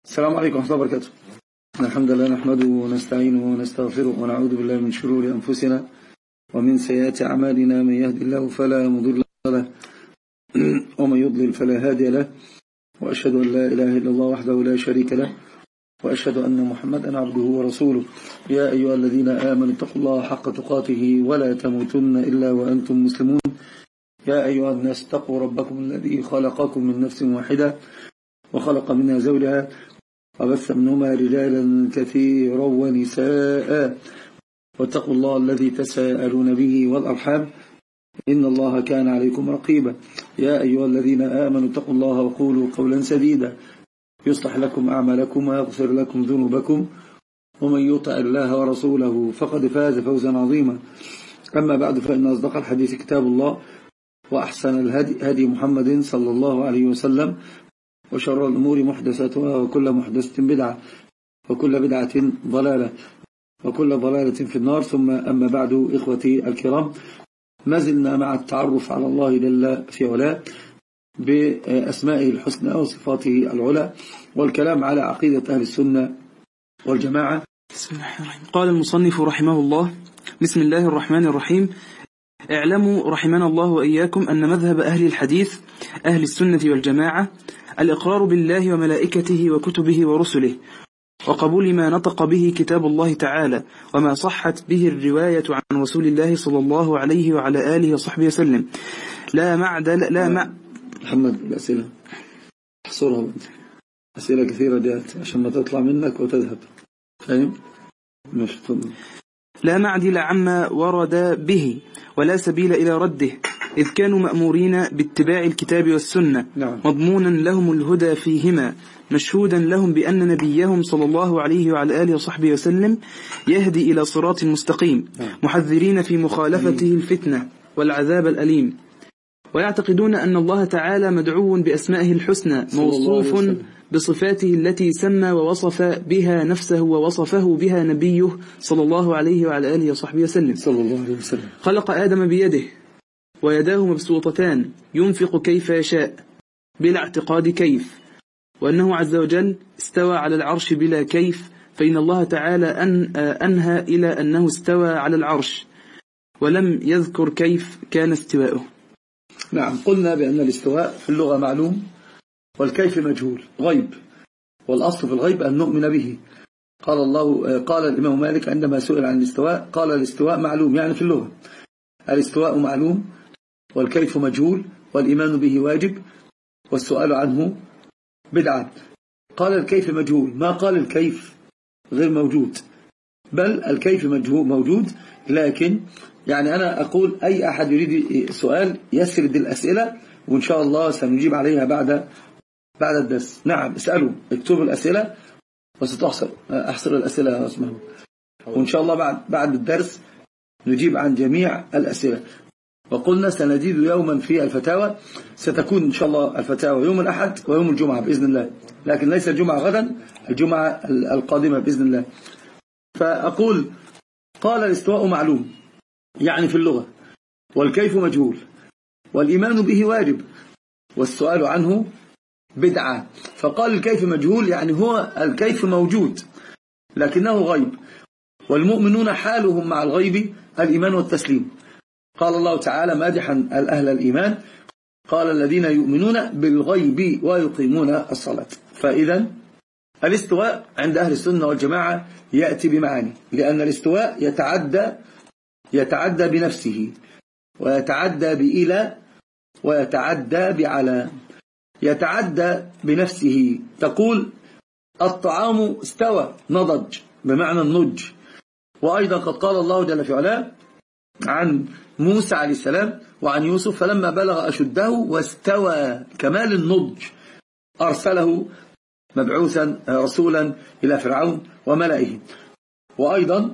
السلام عليكم ورحمة الله وبركاته. الحمد لله نحمده ونستعينه ونستغفره ونعوذ بالله من شرور أنفسنا ومن سيئات أعمالنا، من يهد الله فلا مضل له ومن يضلل فلا هادي له، وأشهد أن لا إله إلا الله وحده لا شريك له، وأشهد أن محمدا عبده ورسوله. يا أيها الذين آمنوا اتقوا الله حق تقاته ولا تموتن إلا وأنتم مسلمون. يا أيها الناس اتقوا ربكم الذي خلقكم من نفس واحدة وخلق منها زوجها وبث منهما رجالا كثيرا ونساء، واتقوا الله الذي تساءلون به والأرحام إن الله كان عليكم رقيبا. يا أيها الذين آمنوا اتقوا الله وقولوا قولا سديدا يصلح لكم أعمالكم ويغفر لكم ذنوبكم، ومن يطع الله ورسوله فقد فاز فوزا عظيما. أما بعد، فإن أصدق الحديث كتاب الله، وأحسن الهدي هدي محمد صلى الله عليه وسلم، وشر الأمور محدثاتها، وكل محدثة بدعة، وكل بدعة ضلالة، وكل ضلالة في النار. ثم أما بعد، إخوتي الكرام، ما زلنا مع التعرف على الله جل في علاه بأسمائه الحسنى وصفاته العلى، والكلام على عقيدة أهل السنة والجماعة. قال المصنف رحمه الله: بسم الله الرحمن الرحيم. اعلموا رحمنا الله وإياكم أن مذهب أهل الحديث أهل السنة والجماعة الإقرار بالله وملائكته وكتبه ورسله، وقبول ما نطق به كتاب الله تعالى وما صحت به الرواية عن رسول الله صلى الله عليه وعلى آله وصحبه وسلم. محمد، الأسئلة احصرها، أسئلة كثيرة جاءت عشان ما تطلع منك وتذهب، فاهم؟ مش تفضل. لا معدل عما ورد به ولا سبيل إلى رده، إذ كانوا مأمورين باتباع الكتاب والسنة. نعم. مضمونا لهم الهدى فيهما، مشهودا لهم بأن نبيهم صلى الله عليه وعلى آله وصحبه وسلم يهدي إلى صراط مستقيم. نعم. محذرين في مخالفته الفتنة والعذاب الأليم. ويعتقدون أن الله تعالى مدعو بأسمائه الحسنى، موصوف بصفاته التي سمى ووصف بها نفسه ووصفه بها نبيه صلى الله عليه وعلى آله وصحبه وسلم. صلى الله عليه وسلم. خلق آدم بيده ويداه مبسوطتان ينفق كيف يشاء بلا اعتقاد كيف، وأنه عز وجل استوى على العرش بلا كيف، فإن الله تعالى أنهى إلى أنه استوى على العرش ولم يذكر كيف كان استواؤه. نعم، قلنا بأن الاستواء في اللغة معلوم والكيف مجهول، غيب، والأصل في الغيب أن نؤمن به. قال الإمام مالك عندما سئل عن الاستواء قال: الاستواء معلوم، يعني في اللغة الاستواء معلوم والكيف مجهول والإيمان به واجب والسؤال عنه بدعة. قال الكيف مجهول، ما قال الكيف غير موجود، بل الكيف موجود. لكن يعني أنا أقول أي أحد يريد سؤال يسرد الأسئلة، وإن شاء الله سنجيب عليها بعد الدرس. نعم، اسألوا، اكتبوا الأسئلة أحصر الأسئلة يا أسمه، وإن شاء الله بعد الدرس نجيب عن جميع الأسئلة. وقلنا سنزيد يوما في الفتاوى، ستكون إن شاء الله الفتاوى يوم الأحد ويوم الجمعة بإذن الله، لكن ليس الجمعة غدا، الجمعة القادمة بإذن الله. فأقول: قال الاستواء معلوم يعني في اللغة، والكيف مجهول، والإيمان به واجب، والسؤال عنه بدعة. فقال الكيف مجهول يعني هو الكيف موجود لكنه غيب، والمؤمنون حالهم مع الغيب الإيمان والتسليم. قال الله تعالى مادحا أهل الإيمان: قال الذين يؤمنون بالغيب ويقيمون الصلاة. فإذا الاستواء عند أهل السنة والجماعة يأتي بمعاني، لأن الاستواء يتعدى بنفسه، ويتعدى بإلى، ويتعدى بعلى. يتعدى بنفسه، تقول الطعام استوى، نضج بمعنى النضج. وأيضا قد قال الله جل في علاه عن موسى عليه السلام وعن يوسف: فلما بلغ أشده واستوى، كمال النضج، أرسله مبعوثا رسولا إلى فرعون وملئه. وأيضا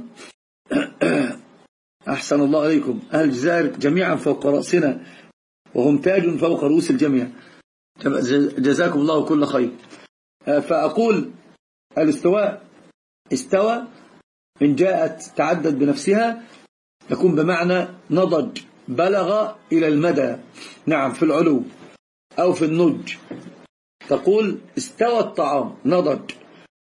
أحسن الله عليكم، أهل الجزائر جميعا فوق رأسنا، وهم تاج فوق رؤوس الجميع، جزاكم الله كل خير. فأقول الاستواء استوى إن جاءت تعدد بنفسها يكون بمعنى نضج، بلغ إلى المدى، نعم، في العلو أو في النضج. تقول استوى الطعام، نضج،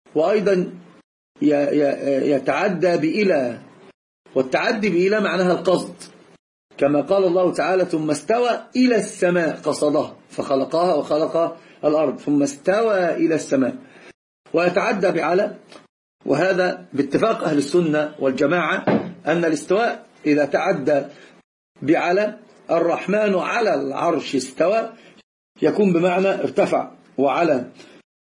وأيضا يتعدى بإلى، والتعدي بإلى معناها القصد، كما قال الله تعالى ثم استوى إلى السماء قصدها فخلقها وخلق الأرض ثم استوى إلى السماء. ويتعدى بعلى، وهذا باتفاق أهل السنة والجماعة أن الاستواء إذا تعدى بعلى الرحمن على العرش استوى يكون بمعنى ارتفع وعلى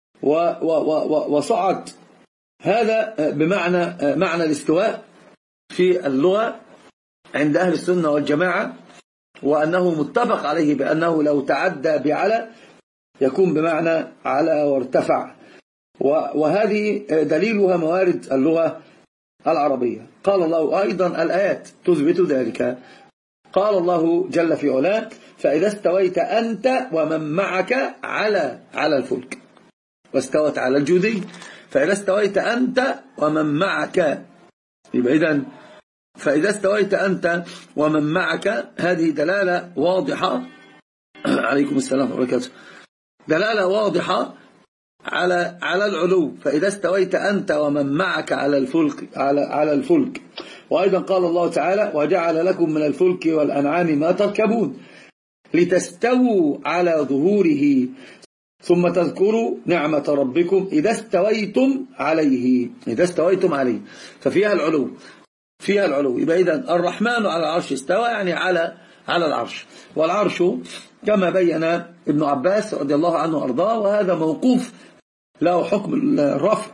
وصعد. هذا بمعنى معنى الاستواء في اللغة عند أهل السنة والجماعة، وأنه متفق عليه بأنه لو تعدى بعلى يكون بمعنى على وارتفع، وهذه دليلها موارد اللغة العربية. قال الله أيضا الآيات تثبت ذلك. قال الله جل في علاه فإذا استويت أنت ومن معك على الفلك، واستوت على الجودي، فإذا استويت أنت ومن معك، يبقى إذن فإذا استويت أنت ومن معك هذه دلالة واضحة عليكم السلام وبركاته، دلالة واضحة على العلو. فإذا استويت أنت ومن معك على الفلك. وأيضا قال الله تعالى وجعل لكم من الفلك والأنعام ما تركبون لتستووا على ظهوره ثم تذكروا نعمة ربكم إذا استويتم عليه. ففيها العلو، فيها العلو. يبقى إذن الرحمن على العرش استوى يعني على العرش، والعرش كما بين ابن عباس رضي الله عنه وأرضاه، وهذا موقوف له حكم الرفع.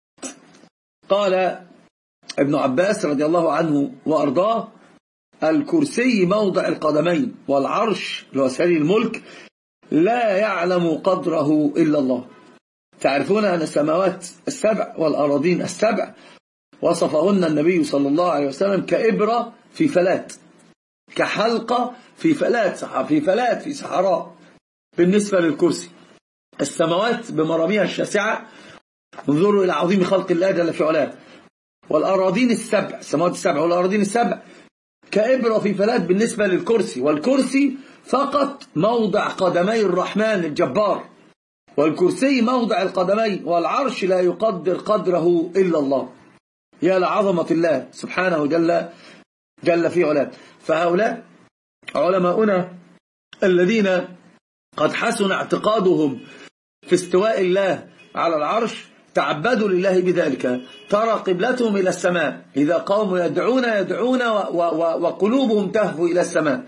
قال ابن عباس رضي الله عنه وأرضاه الكرسي موضع القدمين، والعرش اللي هو سري الملك لا يعلم قدره إلا الله. تعرفون أن السماوات السبع والأراضين السبع وصفهن النبي صلى الله عليه وسلم كإبرة في فلات، كحلقة في فلات في صحراء. بالنسبة للكرسي السماوات بمراميها الشاسعة، انظروا إلى عظيم خلق الله جل في علاه، والأراضين السبع، السماوات السبع والأراضين السبع كإبرة في فلات بالنسبة للكرسي، والكرسي فقط موضع قدمي الرحمن الجبار، والكرسي موضع القدمين، والعرش لا يقدر قدره إلا الله. يا لعظمة الله سبحانه جل في علاه. فهؤلاء علماؤنا الذين قد حسن اعتقادهم في استواء الله على العرش تعبدوا لله بذلك. ترى قبلتهم إلى السماء، إذا قاموا يدعون وقلوبهم تهفو إلى السماء،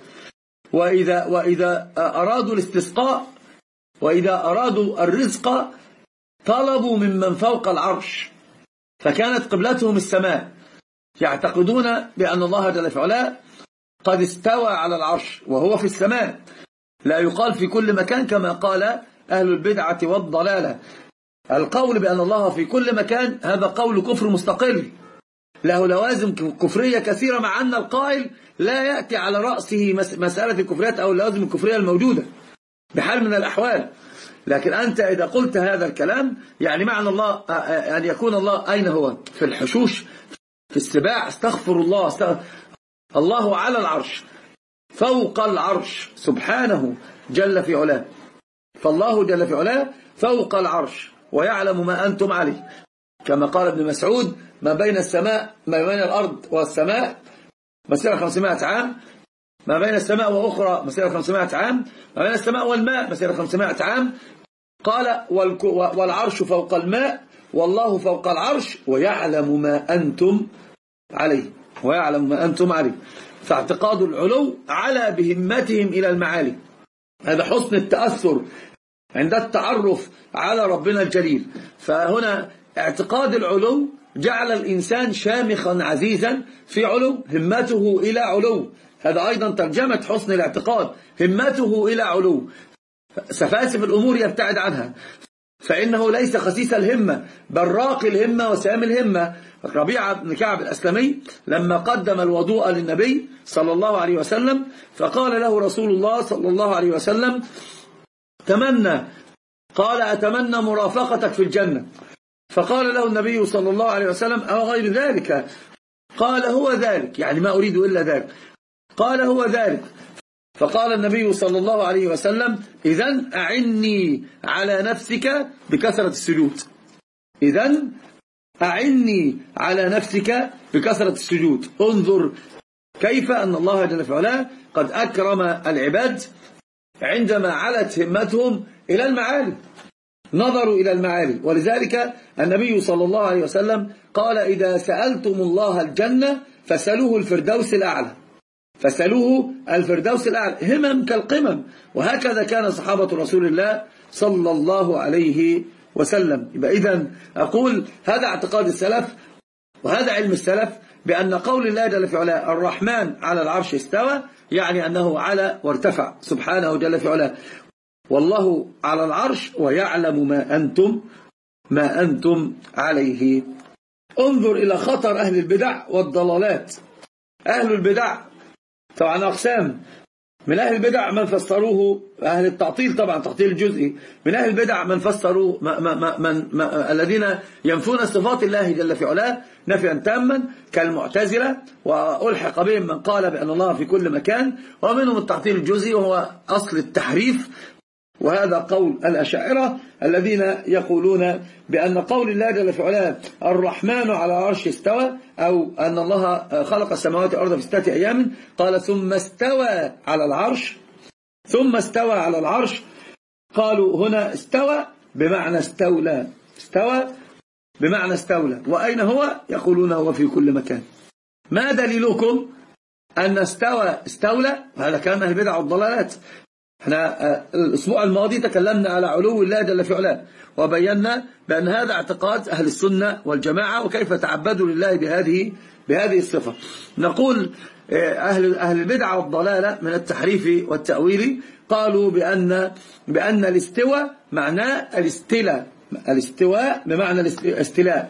وإذا أرادوا الاستسقاء وإذا أرادوا الرزق طلبوا ممن فوق العرش، فكانت قبلتهم السماء. يعتقدون بأن الله جل في علاه قد استوى على العرش وهو في السماء، لا يقال في كل مكان كما قال أهل البدعة والضلالة. القول بأن الله في كل مكان هذا قول كفر مستقل له لوازم كفرية كثيرة، مع أن القائل لا يأتي على رأسه مسألة الكفريات أو اللوازم الكفرية الموجودة بحال من الأحوال. لكن أنت إذا قلت هذا الكلام يعني معنى الله أن يكون الله أين هو؟ في الحشوش، في السباع، استغفر الله. الله على العرش فوق العرش سبحانه جل في علاه، فالله جل في علاه فوق العرش ويعلم ما أنتم عليه، كما قال ابن مسعود ما بين الأرض والسماء مسيرة 500 عام، ما بين السماء وأخرى مسيرة 500 عام، ما بين السماء والماء مسيرة 500 عام. قال والعرش فوق الماء والله فوق العرش ويعلم ما أنتم عليه. فاعتقاد العلو على بهمتهم إلى المعالي، هذا حسن التأثر عند التعرف على ربنا الجليل. فهنا اعتقاد العلو جعل الإنسان شامخا عزيزا في علو، همته إلى علو. هذا أيضا ترجمة حسن الاعتقاد، همته إلى علو، سفاسف الأمور يبتعد عنها، فإنه ليس خسيس الهمة بل راقي الهمة وسام الهمة. ربيعة بن كعب الأسلمي لما قدم الوضوء للنبي صلى الله عليه وسلم فقال له رسول الله صلى الله عليه وسلم تمنى، قال أتمنى مرافقتك في الجنة، فقال له النبي صلى الله عليه وسلم أو غير ذلك؟ قال هو ذلك، يعني ما أريد إلا ذلك. قال هو ذلك، فقال النبي صلى الله عليه وسلم إذن أعني على نفسك بكثرة السجود، إذن أعني على نفسك بكثرة السجود. انظر كيف أن الله جل في علاه قد أكرم العباد عندما علت همتهم إلى المعالي، نظروا إلى المعالي. ولذلك النبي صلى الله عليه وسلم قال: إذا سألتم الله الجنة فسألوه الفردوس الأعلى، فسألوه الفردوس الأعلى، همم كالقمم. وهكذا كان صحابة رسول الله صلى الله عليه وسلم. يبقى إذن أقول هذا اعتقاد السلف وهذا علم السلف، بأن قول الله جل في علاه الرحمن على العرش استوى، يعني أنه على وارتفع سبحانه جل في علاه، والله على العرش ويعلم ما أنتم عليه. انظر إلى خطر أهل البدع والضلالات. أهل البدع طبعا أقسام، من أهل البدع من فسروه، أهل التعطيل طبعا تعطيل الجزئي، من أهل البدع من فسروا الذين ينفون صفات الله جل في علاه نفيا تاما كالمعتزلة، وألحق بهم من قال بأن الله في كل مكان، ومنهم التعطيل الجزئي وهو أصل التحريف، وهذا قول الأشاعرة الذين يقولون بأن قول الله جل في علاه الرحمن على العرش استوى، أو أن الله خلق السماوات والأرض في 6 أيام قال ثم استوى على العرش، ثم استوى على العرش، قالوا هنا استوى بمعنى استولى، استوى بمعنى استولى. وأين هو؟ يقولون هو في كل مكان. ما دليلكم أن استولى؟ هذا كان أهل البدع والضلالات. احنا الأسبوع الماضي تكلمنا على علو الله جل في علاه، وبينا بأن هذا اعتقاد أهل السنة والجماعة، وكيف تعبدوا لله بهذه الصفة. نقول أهل البدع والضلالة من التحريف والتأويل قالوا بأن الاستواء معناه الاستلاء، الاستواء بمعنى الاستلاء.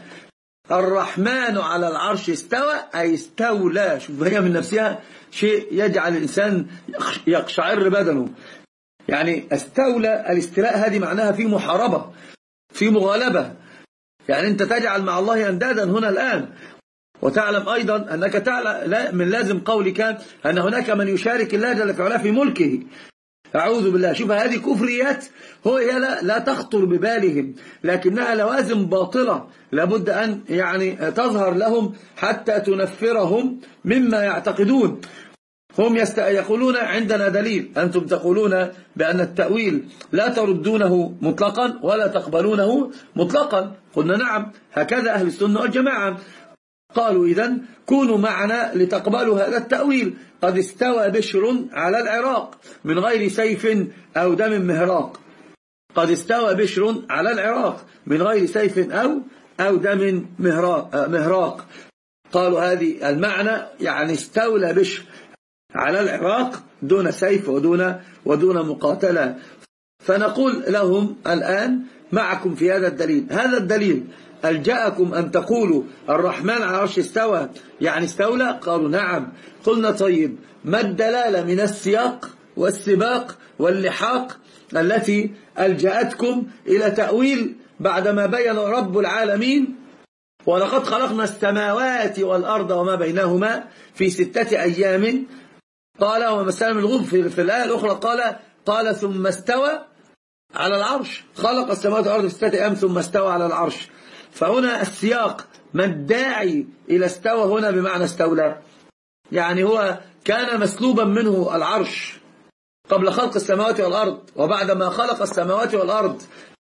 الرحمن على العرش استوى أي استولى. شوف، هي من نفسها شيء يجعل الإنسان يقشعر بدنه. يعني استولى، الاستيلاء هذه معناها في محاربة، في مغالبة، يعني أنت تجعل مع الله أندادا هنا الآن. وتعلم أيضا أنك تعلم من لازم قولك أن هناك من يشارك الله جل في علاه في ملكه. أعوذ بالله. شوف، هذه كفريات هي لا تخطر ببالهم، لكنها لوازم باطلة لابد أن يعني تظهر لهم حتى تنفرهم مما يعتقدون. هم يقولون عندنا دليل، أنتم تقولون بأن التأويل لا تردونه مطلقا ولا تقبلونه مطلقا. قلنا نعم، هكذا أهل السنة والجماعة. قالوا إذن كونوا معنا لتقبلوا هذا التأويل. قد استوى بشر على العراق من غير سيف أو دم مهراق. قد استوى بشر على العراق من غير سيف أو دم مهراق. قالوا هذه المعنى، يعني استولى بشر على العراق دون سيف ودون مقاتلة. فنقول لهم الآن معكم في هذا الدليل. هذا الدليل ألجأكم أن تقولوا الرحمن على العرش استوى يعني استولى؟ قالوا نعم. قلنا طيب، ما الدلالة من السياق والسباق واللحاق التي ألجأتكم إلى تأويل بعدما بين رب العالمين ولقد خلقنا السماوات والأرض وما بينهما في 6 أيام؟ قال وما مسنا من لغوب. في الآية الأخرى قال ثم استوى على العرش، خلق السماوات والأرض في 6 أيام ثم استوى على العرش. فهنا السياق ما الداعي إلى استوى هنا بمعنى استولى؟ يعني هو كان مسلوبا منه العرش قبل خلق السماوات والأرض، وبعدما خلق السماوات والأرض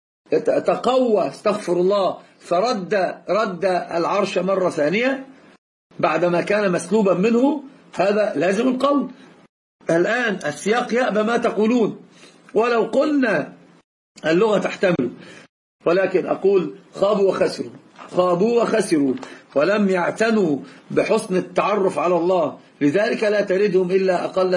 تقوى استغفر الله فرد العرش مرة ثانية بعدما كان مسلوبا منه. هذا لازم القول. الآن السياق يأبى ما تقولون، ولو قلنا اللغة تحتمل، ولكن أقول خابوا وخسروا ولم يعتنوا بحسن التعرف على الله، لذلك لا تردهم إلا أقل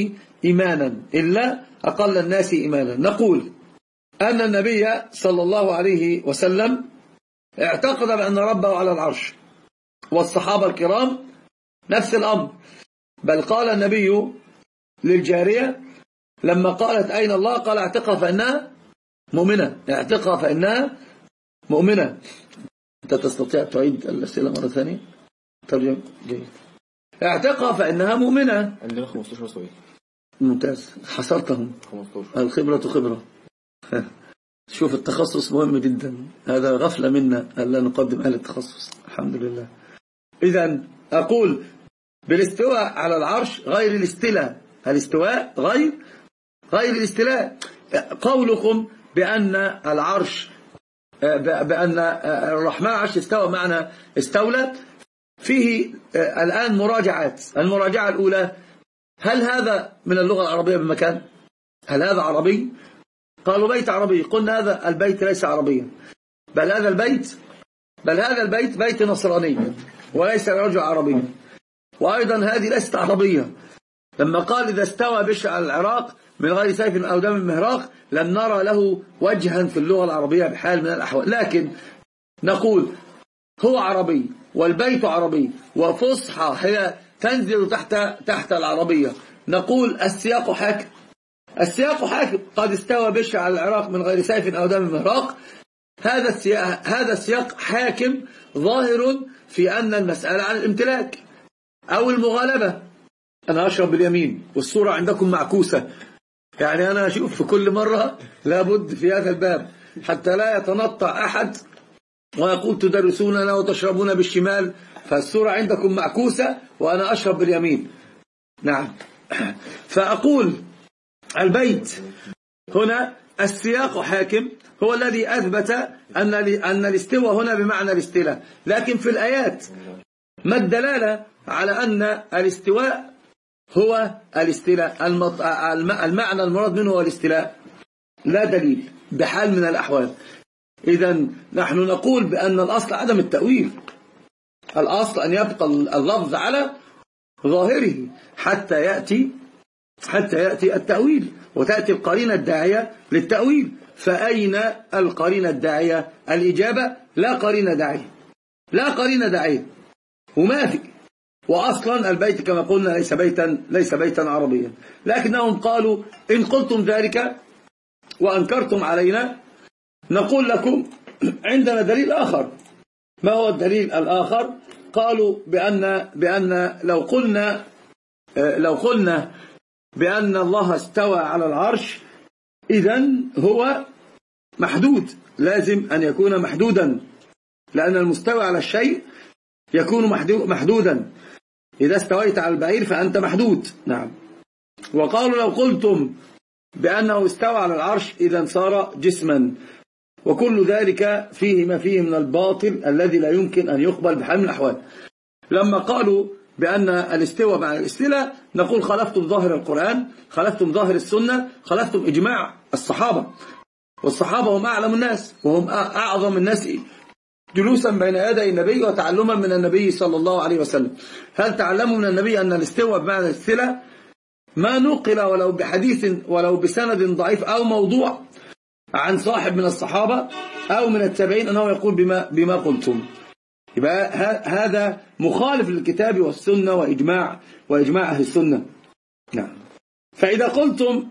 الناس إيمانا. نقول أن النبي صلى الله عليه وسلم اعتقد بأن ربه على العرش، والصحابة الكرام نفس الأمر. بل قال النبي للجارية لما قالت أين الله؟ قال اعتقها فإنها مؤمنة. اعتقها فإنها مؤمنة. أنت تستطيع تعيد الأسئلة مرة ثانية؟ ترجم جيد. اعتقها فإنها مؤمنة. عندنا 15 سؤال. ممتاز، حصرتهم. 15. الخبرة خبرة. شوف التخصص مهم جدا، هذا غفلة منا ألا نقدم أهل التخصص. الحمد لله. إذن أقول بالاستواء على العرش غير الاستلاء، الاستواء غير الاستلاء. قولكم بأن العرش بأن الرحمن عرش استوى معنى استولى فيه الآن مراجعات. المراجعة الأولى: هل هذا من اللغة العربية بمكان؟ هل هذا عربي؟ قالوا بيت عربي. قلنا هذا البيت ليس عربيا، بل هذا البيت بيت نصراني وليس رجل عربي. وأيضا هذه ليست عربية. لما قال إذا استوى بشر على العراق من غير سيف أو دم مهراق لم نرى له وجها في اللغة العربية بحال من الأحوال. لكن نقول هو عربي والبيت عربي وفصحى هي تنزل تحت العربية. نقول السياق حاكم. قد استوى بشر على العراق من غير سيف أو دم مهراق. هذا السياق حاكم ظاهر في أن المسألة عن الامتلاك أو المغالبة. أنا أشرب باليمين والصورة عندكم معكوسة، يعني أنا أشوف في كل مرة لابد في هذا الباب حتى لا يتنطع أحد ويقول تدرسوننا وتشربون بالشمال، فالصورة عندكم معكوسة وأنا أشرب باليمين. نعم. فأقول البيت هنا السياق حاكم هو الذي أثبت أن الاستواء هنا بمعنى الاستيلاء. لكن في الآيات ما الدلالة على أن الاستواء هو الاستيلاء؟ المعنى المراد منه هو الاستيلاء، لا دليل بحال من الأحوال. إذن نحن نقول بأن الأصل عدم التأويل، الأصل أن يبقى اللفظ على ظاهره حتى يأتي التأويل وتأتي القرينة الداعية للتأويل. فأين القرينة الداعية؟ الإجابة لا قرينة داعية وما في. وأصلا البيت كما قلنا ليس بيتا عربيا. لكنهم قالوا إن قلتم ذلك وأنكرتم علينا نقول لكم عندنا دليل آخر. ما هو الدليل الآخر؟ قالوا بأن لو قلنا بأن الله استوى على العرش إذن هو محدود، لازم أن يكون محدودا، لأن المستوى على الشيء يكون محدودا. إذا استويت على البعير فأنت محدود. نعم. وقالوا لو قلتم بأنه استوى على العرش إذن صار جسما، وكل ذلك فيه ما فيه من الباطل الذي لا يمكن أن يقبل بحال من الأحوال. لما قالوا بأن الاستواء مع الاستيلاء نقول خالفتم ظاهر القرآن، خالفتم ظاهر السنة، خالفتم إجماع الصحابة، والصحابة هم أعلم الناس وهم أعظم الناس جلوسا بين يدي النبي وتعلما من النبي صلى الله عليه وسلم. هل تعلموا من النبي أن الاستواء بمعنى الاستيلاء؟ ما نقل ولو بحديث ولو بسند ضعيف أو موضوع عن صاحب من الصحابة أو من التابعين أنه يقول بما قلتم. يبقى هذا مخالف للكتاب والسنة وإجماع أهل السنة. نعم. فإذا قلتم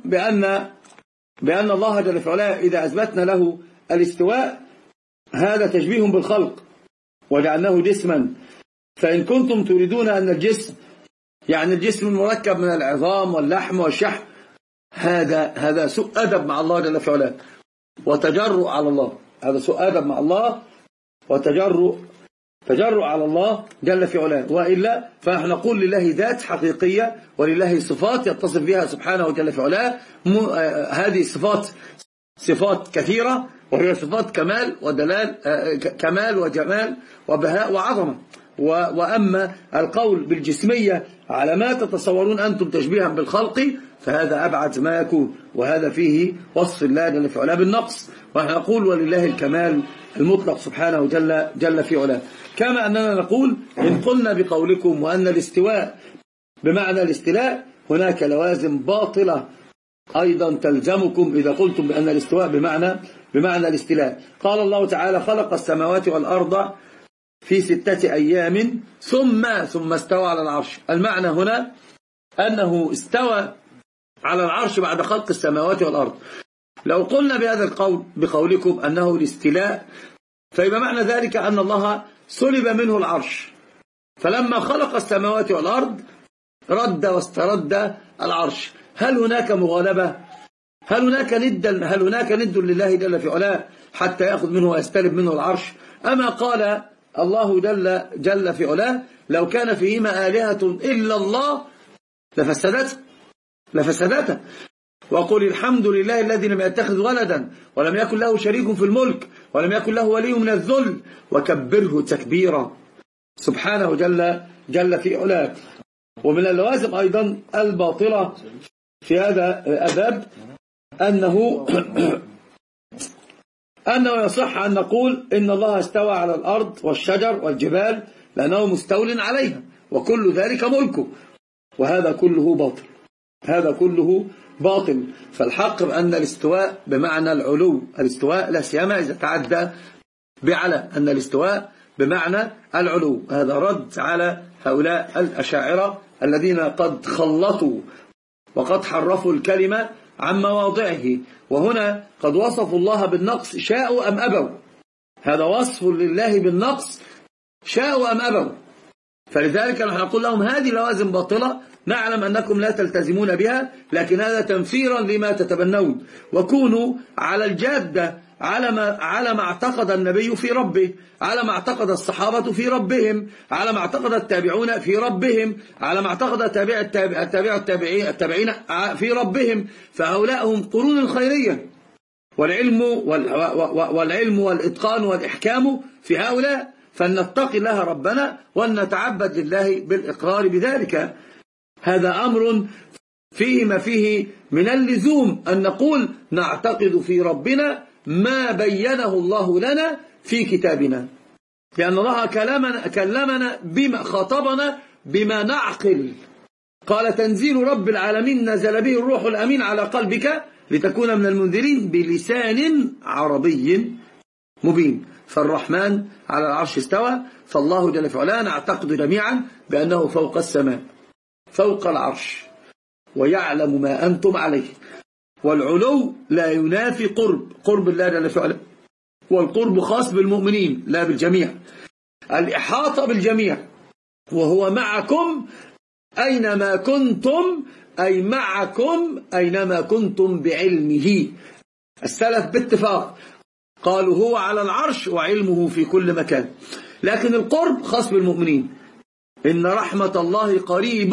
بأن الله جل في علاه إذا أثبتنا له الاستواء هذا تشبيه بالخلق وجعلناه جسما، فإن كنتم تريدون أن الجسم يعني الجسم المركب من العظام واللحم والشحم، هذا سوء أدب مع الله جل في علاه وتجرؤ على الله. هذا سوء أدب مع الله وتجرؤ على الله جل في علاه. وإلا فنحن نقول لله ذات حقيقية ولله صفات يتصف بها سبحانه جل في علاه. هذه صفات كثيرة وهي صفات كمال ودلال، كمال وجمال وبهاء وعظمة. وأما القول بالجسمية على ما تتصورون أنتم تشبيها بالخلق فهذا أبعد ما يكون، وهذا فيه وصف الله جل في علاه بالنقص. ونحن نقول ولله الكمال المطلق سبحانه جل في علاه. كما أننا نقول إن قلنا بقولكم وأن الاستواء بمعنى الاستيلاء هناك لوازم باطلة أيضا تلزمكم إذا قلتم بأن الاستواء بمعنى الاستيلاء. قال الله تعالى خلق السماوات والأرض في 6 أيام ثم استوى على العرش. المعنى هنا أنه استوى على العرش بعد خلق السماوات والأرض. لو قلنا بهذا القول بقولكم أنه الاستيلاء فيبقى معنى ذلك أن الله سلب منه العرش، فلما خلق السماوات والأرض رد واسترد العرش. هل هناك مغالبة؟ هل هناك ند لله جل في علاه حتى يأخذ منه ويستلب منه العرش؟ أما قال الله جل في علاه لو كان فيهما آلهة إلا الله لفسدتا وقل الحمد لله الذي لم يتخذ ولدا ولم يكن له شريك في الملك ولم يكن له ولي من الذل وكبره تكبيرا سبحانه جل في علاه. ومن اللوازم أيضا الباطلة في هذا الباب أنه يصح أن نقول إن الله استوى على الأرض والشجر والجبال لأنه مستول عليها وكل ذلك ملكه، وهذا كله باطل، هذا كله باطل. فالحق بأن الاستواء بمعنى العلو، الاستواء لا سيما إذا تعدى بعلى، أن الاستواء بمعنى العلو. هذا رد على هؤلاء الأشاعرة الذين قد خلطوا وقد حرفوا الكلمة عن مواضعه. وهنا قد وصفوا الله بالنقص شاءوا أم أبوا، هذا وصف لله بالنقص شاءوا أم أبوا. فلذلك نحن نقول لهم هذه لوازم باطلة، نعلم أنكم لا تلتزمون بها، لكن هذا تنفيرا لما تتبنون، وكونوا على الجادة على ما اعتقد النبي في ربه، على ما اعتقد الصحابة في ربهم، على ما اعتقد التابعون في ربهم، على ما اعتقد التابعين في ربهم. فهؤلاء هم قرون الخيرية، والعلم والإتقان والإحكام في هؤلاء، فلنتقي الله ربنا ونتعبد لله بالإقرار بذلك. هذا أمر فيه ما فيه من اللزوم أن نقول نعتقد في ربنا ما بينه الله لنا في كتابنا، لأن الله كلمنا بما خاطبنا بما نعقل. قال تنزيل رب العالمين نزل به الروح الأمين على قلبك لتكون من المنذرين بلسان عربي مبين. فالرحمن على العرش استوى، فالله جل وعلا نعتقد جميعا بأنه فوق السماء فوق العرش ويعلم ما أنتم عليه. والعلو لا ينافي قرب الله جل وعلا، والقرب خاص بالمؤمنين لا بالجميع. الإحاطة بالجميع، وهو معكم أينما كنتم، أي معكم أينما كنتم بعلمه. السلف باتفاق قالوا هو على العرش وعلمه في كل مكان، لكن القرب خاص بالمؤمنين. إن رحمة الله قريب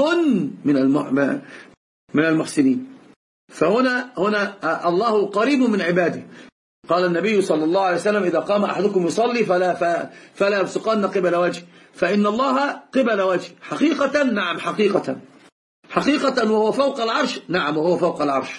من المحسنين. فهنا الله قريب من عباده. قال النبي صلى الله عليه وسلم إذا قام أحدكم يصلي فلا يبصقن قبل وجه، فإن الله قبل وجه. حقيقة نعم، حقيقة وهو فوق العرش، نعم وهو فوق العرش.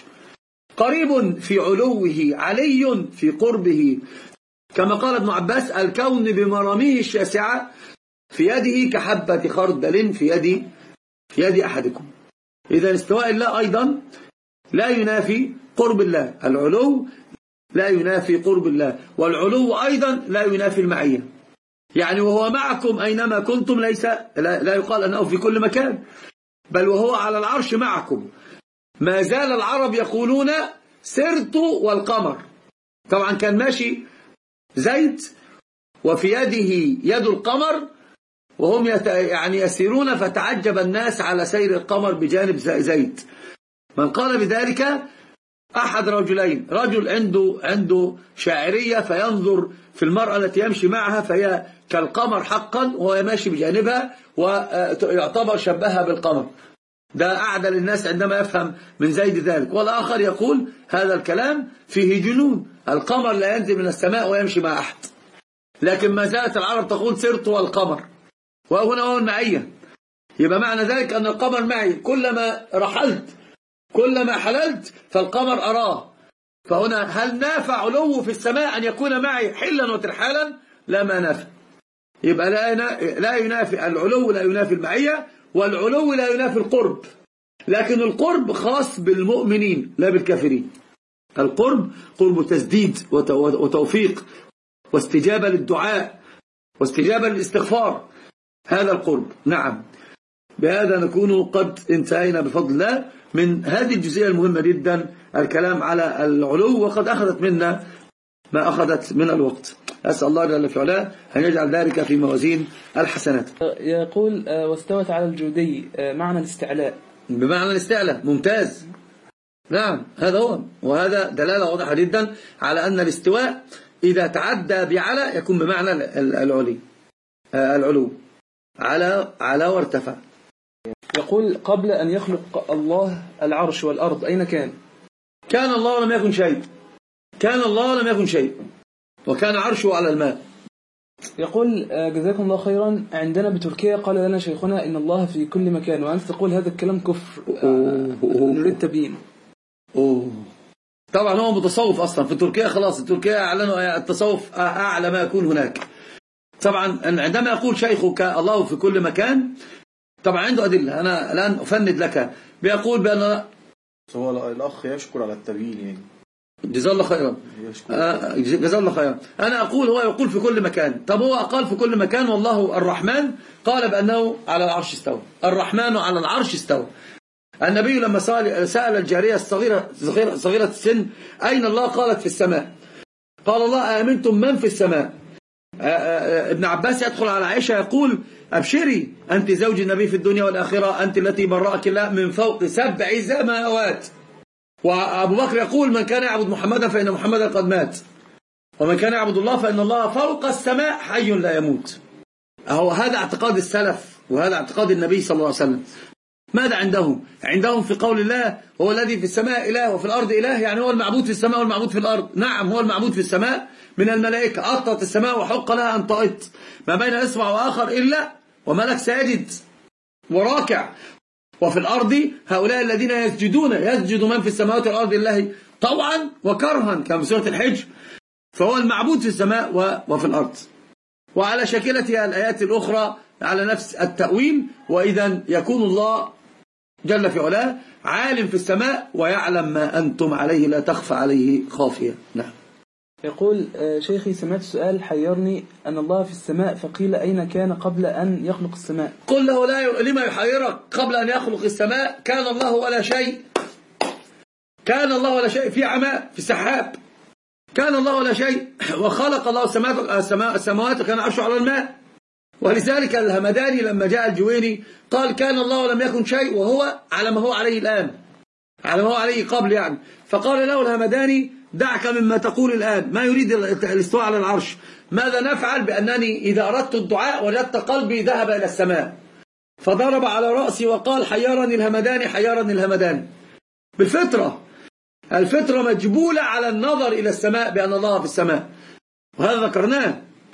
قريب في علوه، علي في قربه، كما قال ابن عباس الكون بمراميه الشاسعة في يده كحبة خردل في يد أحدكم. إذا استواء الله أيضا لا ينافي قرب الله، العلو لا ينافي قرب الله، والعلو أيضا لا ينافي المعية. يعني وهو معكم أينما كنتم، لا يقال أنه في كل مكان، بل وهو على العرش معكم. ما زال العرب يقولون سرت والقمر. طبعا كان ماشي زيد وفي يده يد القمر وهم يعني يسيرون، فتعجب الناس على سير القمر بجانب زيد. من قال بذلك أحد رجلين، رجل عنده شاعرية فينظر في المرأة التي يمشي معها فهي كالقمر حقا وهو ماشي بجانبها ويعتبر شبهها بالقمر، ده أعدل الناس عندما يفهم من زيد ذلك. والآخر يقول هذا الكلام فيه جنون، القمر لا ينزل من السماء ويمشي مع أحد. لكن ما زالت العرب تقول سرت والقمر، وهنا هو المعية. يبقى معنى ذلك أن القمر معي، كلما رحلت كلما حللت فالقمر أراه. فهنا هل نافع علو في السماء أن يكون معي حلا وترحالا؟ لا، ما نافع. يبقى لا ينافي العلو، لا ينافي المعية، والعلو لا ينافي القرب. لكن القرب خاص بالمؤمنين لا بالكافرين. القرب قرب تسديد وتوفيق واستجابة للدعاء واستجابة للاستغفار، هذا القرب. نعم، بهذا نكون قد انتهينا بفضل الله من هذه الجزئية المهمة جدا، الكلام على العلو، وقد أخذت منا ما أخذت من الوقت. أسأل الله جل في علاه أن يجعل ذلك في موازين الحسنات. يقول واستوت على الجودي، معنى الاستعلاء. بمعنى الاستعلاء، ممتاز. نعم هذا هو، وهذا دلالة واضحة جدا على أن الاستواء إذا تعدى بعلى يكون بمعنى العلو، على وارتفع. يقول قبل أن يخلق الله العرش والأرض أين كان؟ كان الله ولم يكن شيء، كان الله ولم يكن شيء، وكان عرشه على الماء. يقول جزاكم الله خيرا، عندنا بتركيا قال لنا شيخنا إن الله في كل مكان، وأنت تقول هذا الكلام كفر، نريد تبيين. طبعا هو متصوف أصلا في تركيا، خلاص تركيا أعلنوا التصوف أعلى ما يكون هناك. طبعا عندما يقول شيخك الله في كل مكان طبعا عنده أدلة، أنا الآن أفند لك. بيقول بأن هو الأخ يشكر على التبيين يعني. جزاه الله خيرا. جزاه الله خيرا. أنا أقول هو يقول في كل مكان. طب هو قال في كل مكان، والله الرحمن قال بأنه على العرش استوى، الرحمن على العرش استوى. النبي لما سأل الجارية صغيرة السن أين الله؟ قالت في السماء. قال الله آمنتم من في السماء؟ ابن عباس يدخل على عائشة يقول أبشري أنت زوج النبي في الدنيا والآخرة، أنت التي برأك الله من فوق 7 سماوات. وأبو بكر يقول من كان يعبد محمدا فإن محمدا قد مات، ومن كان يعبد الله فإن الله فوق السماء حي لا يموت. هذا اعتقاد السلف، وهذا اعتقاد النبي صلى الله عليه وسلم. ماذا عندهم؟ عندهم في قول الله هو الذي في السماء إله وفي الأرض إله، يعني هو المعبود في السماء والمعبود في الأرض. نعم هو المعبود في السماء من الملائكة، أطت السماء وحق لها أن تأط ما بين إصبع وآخر إلا وملك ساجد وراكع. وفي الأرض هؤلاء الذين يسجد من في السماوات والأرض لله طوعا وكرها كما في سورة الحج. فهو المعبود في السماء وفي الأرض، وعلى شكلتها الآيات الأخرى على نفس التأويل. وإذا يكون الله جل في علاه عالم في السماء ويعلم ما أنتم عليه لا تخفى عليه خافية. نعم. يقول شيخي سمعت سؤال حيرني، أن الله في السماء فقيل أين كان قبل أن يخلق السماء؟ قل له لما يحيرك قبل أن يخلق السماء؟ كان الله ولا شيء، كان الله ولا شيء في عماء في سحاب، كان الله ولا شيء. وخلق الله السماوات وكان عرشه على الماء. ولذلك الهمداني لما جاء الجويني قال كان الله ولم يكن شيء، وهو على ما هو عليه الآن، على ما هو عليه قبل يعني. فقال له الهمداني دعك مما تقول الآن، ما يريد الاستواء على العرش. ماذا نفعل بأنني إذا أردت الدعاء وجدت قلبي ذهب إلى السماء؟ فضرب على رأسي وقال حيرني الهمداني، حيرني الهمداني. بالفطرة، الفطرة مجبولة على النظر إلى السماء بأن الله في السماء، وهذا ذكرناه.